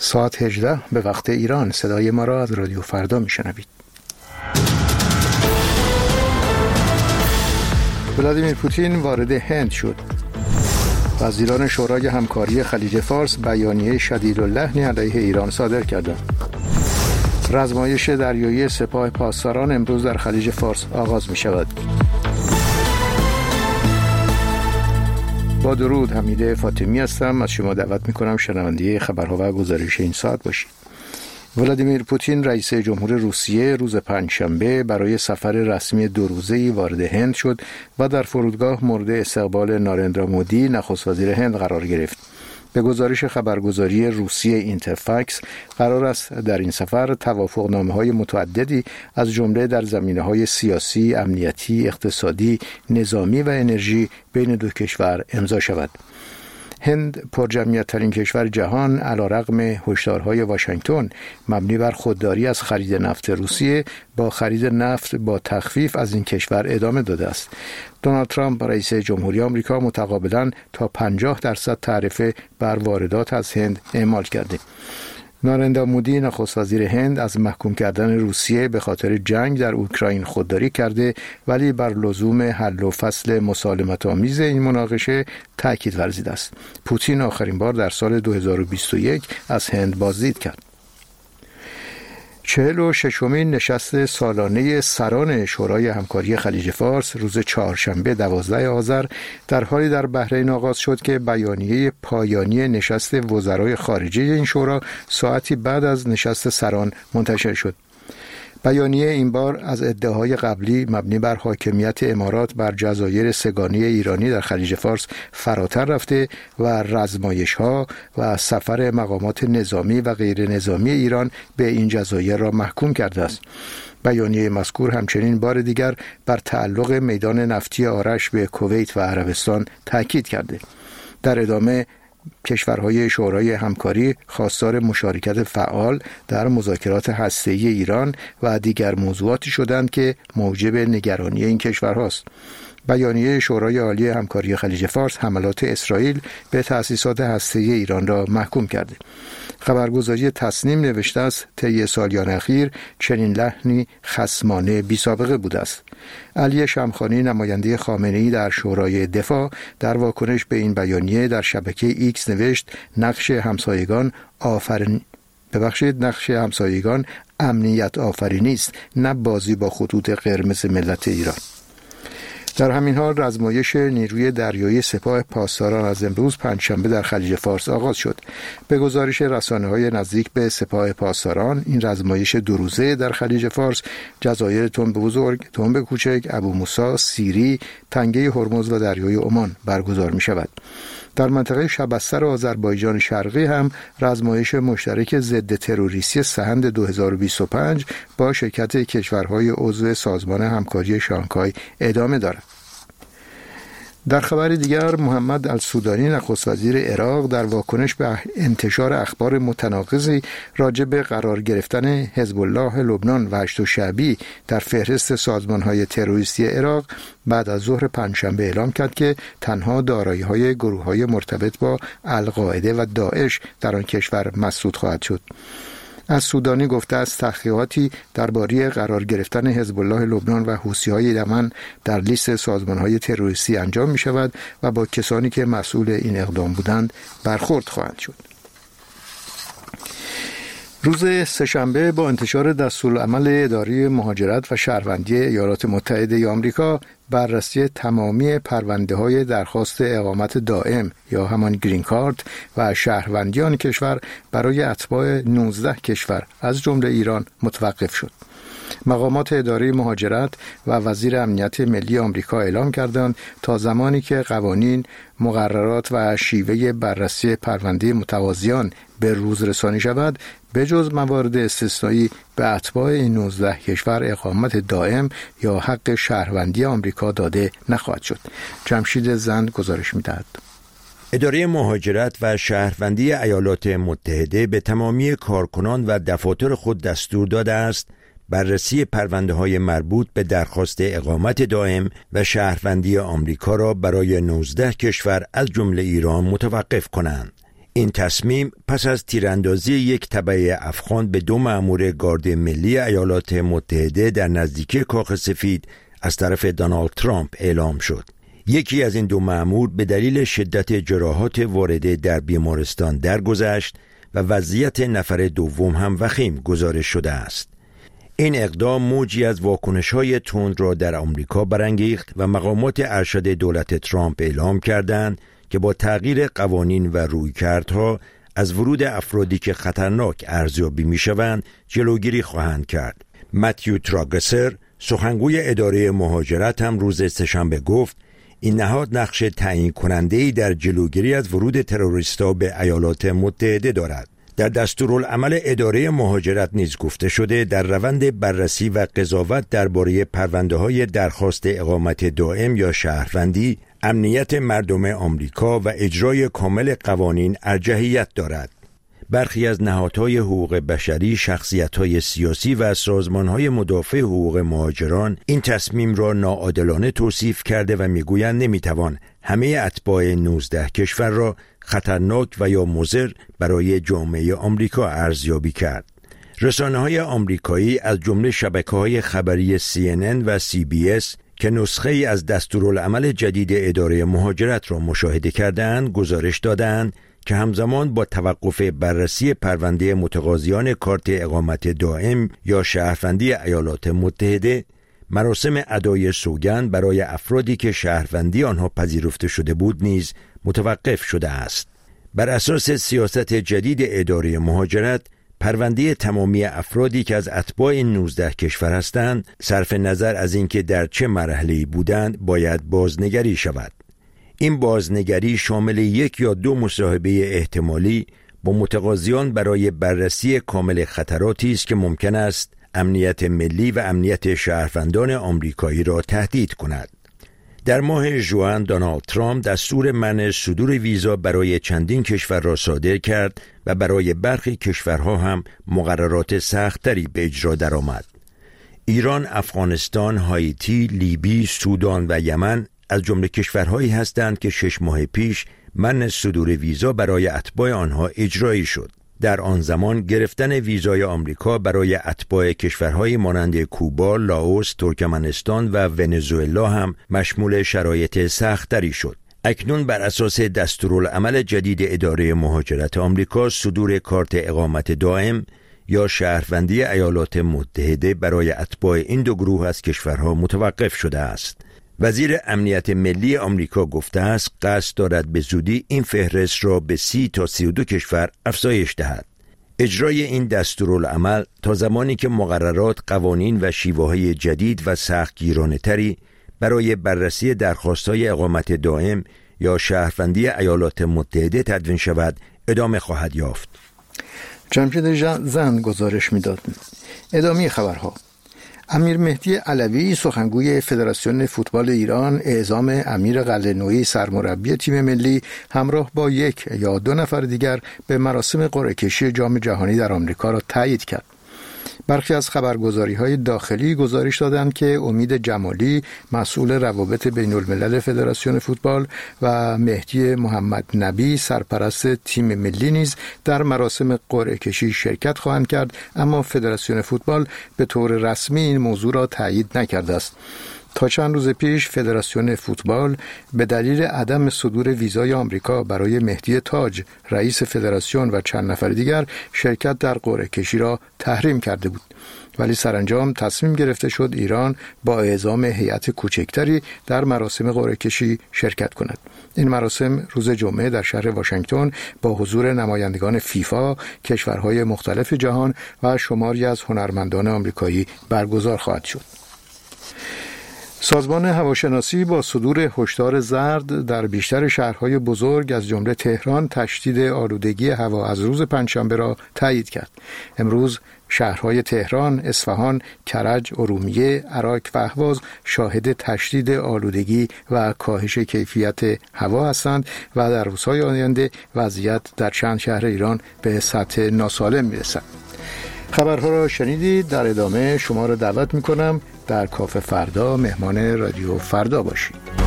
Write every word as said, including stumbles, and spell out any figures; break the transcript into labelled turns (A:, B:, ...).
A: ساعت هجده به وقت ایران. صدای ما را از رادیو فردا میشنوید. ولادیمیر پوتین وارد هند شد. وزیران شورای همکاری خلیج فارس بیانیه شدیداللحنی علیه ایران صادر کردند. رزمایش دریایی سپاه پاسداران امروز در خلیج فارس آغاز می شود. با درود، حمیده فاطمی هستم. از شما دعوت می کنم شنونده خبرها و گزارش این ساعت باشید. ولادیمیر پوتین رئیس جمهور روسیه روز پنجشنبه برای سفر رسمی دو روزه‌ای وارد هند شد و در فرودگاه مورد استقبال نارندرا مودی نخست وزیر هند قرار گرفت. به گزارش خبرگزاری روسیه اینترفکس، قرار است در این سفر توافقنامه‌های متعددی از جمله در زمینه‌های سیاسی، امنیتی، اقتصادی، نظامی و انرژی بین دو کشور امضا شود. هند پرجمعیت‌ترین کشور جهان علیرغم هشدارهای واشنگتن مبنی بر خودداری از خرید نفت روسیه با خرید نفت با تخفیف از این کشور ادامه داده است. دونالد ترامپ رئیس جمهوری آمریکا متقابلاً تا پنجاه درصد تعرفه بر واردات از هند اعمال کرده. نارندرا مودی نخست وزیر هند از محکوم کردن روسیه به خاطر جنگ در اوکراین خودداری کرده، ولی بر لزوم حل و فصل مسالمت آمیز این مناقشه تاکید ورزیده است. پوتین آخرین بار در سال دو هزار و بیست و یک از هند بازدید کرد. چهل و ششمین نشست سالانه سران شورای همکاری خلیج فارس روز چهارشنبه دوازده آذر در حالی در بحرین آغاز شد که بیانیه پایانی نشست وزرای خارجه این شورا ساعتی بعد از نشست سران منتشر شد. بیانیه این بار از ادعاهای قبلی مبنی بر حاکمیت امارات بر جزایر سه‌گانه ایرانی در خلیج فارس فراتر رفته و رزمایش‌ها و سفر مقامات نظامی و غیر نظامی ایران به این جزایر را محکوم کرده است. بیانیه مذکور همچنین بار دیگر بر تعلق میدان نفتی آرش به کویت و عربستان تاکید کرده. در ادامه کشورهای شورای همکاری خواستار مشارکت فعال در مذاکرات هسته‌ای ایران و دیگر موضوعاتی شدند که موجب نگرانی این کشورهاست. بیانیه شورای عالی همکاری خلیج فارس حملات اسرائیل به تأسیسات هسته‌ای ایران را محکوم کرده. خبرگزاری تصنیم نوشته است طی سالیان اخیر چنین لحنی خصمانه بی سابقه بوده است. علی شمخانی نماینده خامنه‌ای در شورای دفاع در واکنش به این بیانیه در شبکه ایکس نوشت نقش همسایگان آفرین ببخشید نقش همسایگان امنیت آفرینی است، نه بازی با خطوط قرمز ملت ایران. در همین حال رزمایش نیروی دریایی سپاه پاسداران از امروز پنجشنبه در خلیج فارس آغاز شد. به گزارش رسانه‌های نزدیک به سپاه پاسداران، این رزمایش دو روزه در خلیج فارس جزایر تنب بزرگ، تنب کوچک، ابو موسی، سیری، تنگه هرمز و دریای عمان برگزار می شود. در منطقه شبستر آذربایجان شرقی هم رزمایش مشترک ضد تروریستی سهند دو هزار و بیست و پنج با شرکت کشورهای عضو سازمان همکاری شانگهای ادامه دارد. در خبر دیگر، محمد السودانی نخست وزیر عراق در واکنش به انتشار اخبار متناقضی راجع به قرار گرفتن حزب الله لبنان و هشت شعبی در فهرست سازمان‌های تروریستی عراق بعد از ظهر پنجشنبه اعلام کرد که تنها دارایی‌های گروه‌های مرتبط با القاعده و داعش در آن کشور مسدود خواهد شد. از سودانی گفته است تحقیقاتی درباره قرار گرفتن حزب الله لبنان و حوثی‌های یمن در لیست سازمان‌های تروریستی انجام می‌شود و با کسانی که مسئول این اقدام بودند برخورد خواهد شد. روز سه‌شنبه با انتشار دستورالعمل اداره مهاجرت و شهروندی ایالات متحده آمریکا بررسی تمامی پرونده‌های درخواست اقامت دائم یا همان گرین کارت و شهروندی آن کشور برای اتباع نوزده کشور از جمله ایران متوقف شد. مقامات اداره مهاجرت و وزیر امنیت ملی آمریکا اعلام کردند تا زمانی که قوانین، مقررات و شیوه بررسی پرونده متوازیان به روز رسانی شود، به جز موارد استثنایی به اتباع این نوزده کشور اقامت دائم یا حق شهروندی آمریکا داده نخواهد شد. جمشید زند گزارش می‌دهد.
B: اداره مهاجرت و شهروندی ایالات متحده به تمامی کارکنان و دفاتر خود دستور داده است بررسی پرونده‌های مربوط به درخواست اقامت دائم و شهروندی آمریکا را برای نوزده کشور از جمله ایران متوقف کنند. این تصمیم پس از تیراندازی یک تبع افغان به دو مأمور گارد ملی ایالات متحده در نزدیکی کاخ سفید از طرف دونالد ترامپ اعلام شد. یکی از این دو مأمور به دلیل شدت جراحات وارده در بیمارستان درگذشت و وضعیت نفر دوم هم وخیم گزارش شده است. این اقدام موجی از واکنش‌های تند را در آمریکا برانگیخت و مقامات ارشد دولت ترامپ اعلام کردند که با تغییر قوانین و رویکردها از ورود افرادی که خطرناک ارزیابی می‌شوند جلوگیری خواهند کرد. متیو تراگسر، سخنگوی اداره مهاجرت، هم روز سه‌شنبه گفت این نهاد نقش تعیین کننده‌ای در جلوگیری از ورود تروریست‌ها به ایالات متحده دارد. در دستورالعمل اداره مهاجرت نیز گفته شده در روند بررسی و قضاوت درباره پرونده‌های درخواست اقامت دائم یا شهروندی، امنیت مردم آمریکا و اجرای کامل قوانین ارجحیت دارد. برخی از نهادهای حقوق بشری، شخصیت‌های سیاسی و سازمان‌های مدافع حقوق مهاجران این تصمیم را ناعادلانه توصیف کرده و می‌گویند نمی‌توان همه اتباع نوزده کشور را خطرناک و یا مضر برای جامعه آمریکا ارزیابی کرد. رسانه‌های آمریکایی از جمله شبکه‌های خبری سی ان ان و سی بی اس که نسخه ای از دستورالعمل جدید اداره مهاجرت را مشاهده کردند، گزارش دادند که همزمان با توقف بررسی پرونده متقاضیان کارت اقامت دائم یا شهروندی ایالات متحده، مراسم ادای سوگند برای افرادی که شهروندی آنها پذیرفته شده بود نیز متوقف شده است. بر اساس سیاست جدید اداره مهاجرت، پرونده تمامی افرادی که از اتباع نوزده کشور هستند، صرف نظر از اینکه در چه مرحله‌ای بودند، باید بازنگری شود. این بازنگری شامل یک یا دو مصاحبه احتمالی با متقاضیان برای بررسی کامل خطراتی است که ممکن است امنیت ملی و امنیت شهروندان آمریکایی را تهدید کند. در ماه ژوئن دونالد ترامپ دستور منع صدور ویزا برای چندین کشور را صادر کرد و برای برخی کشورها هم مقررات سخت‌تری به اجرا درآمد. ایران، افغانستان، هایتی، لیبی، سودان و یمن از جمله کشورهایی هستند که شش ماه پیش منع صدور ویزا برای اتباع آنها اجرایی شد. در آن زمان گرفتن ویزای آمریکا برای اتباع کشورهای مانند کوبا، لاوس، ترکمنستان و ونزوئلا هم مشمول شرایط سخت‌تری شد. اکنون بر اساس دستورالعمل جدید اداره مهاجرت آمریکا، صدور کارت اقامت دائم یا شهروندی ایالات متحده برای اتباع این دو گروه از کشورها متوقف شده است. وزیر امنیت ملی آمریکا گفته است قصد دارد به زودی این فهرست را به سی تا سی و دو کشور افزایش دهد. اجرای این دستورالعمل تا زمانی که مقررات، قوانین و شیوه‌های جدید و سختگیرانه‌تری برای بررسی درخواست‌های اقامت دائم یا شهروندی ایالات متحده تدوین شود ادامه خواهد یافت.
A: جمشید زند گزارش می‌داد. ادامه خبرها. امیر مهدی علوی، سخنگوی فدراسیون فوتبال ایران، اعزام امیر قلعه‌نویی سرمربی تیم ملی همراه با یک یا دو نفر دیگر به مراسم قرعه کشی جام جهانی در آمریکا را تایید کرد. برخی از خبرگزاری‌های داخلی گزارش دادند که امید جمالی، مسئول روابط بین الملل فدراسیون فوتبال، و مهدی محمد نبی، سرپرست تیم ملی، نیز در مراسم قرعه کشی شرکت خواهند کرد، اما فدراسیون فوتبال به طور رسمی این موضوع را تایید نکرده است. تا چند روز پیش فدراسیون فوتبال به دلیل عدم صدور ویزای آمریکا برای مهدی تاج، رئیس فدراسیون، و چند نفر دیگر شرکت در قرعه کشی را تحریم کرده بود، ولی سرانجام تصمیم گرفته شد ایران با اعزام هیئت کوچکتری در مراسم قرعه کشی شرکت کند. این مراسم روز جمعه در شهر واشنگتن با حضور نمایندگان فیفا، کشورهای مختلف جهان و شماری از هنرمندان آمریکایی برگزار خواهد شد. سازمان هواشناسی با صدور هشدار زرد در بیشتر شهرهای بزرگ از جمله تهران تشدید آلودگی هوا از روز پنجشنبه را تایید کرد. امروز شهرهای تهران، اصفهان، کرج، ارومیه، اراک و اهواز شاهد تشدید آلودگی و کاهش کیفیت هوا هستند و در روزهای آینده وضعیت در چند شهر ایران به سطح ناسالم میرسد. خبرها را شنیدید. در ادامه شما را دعوت میکنم در کافه فردا مهمان رادیو فردا باشید.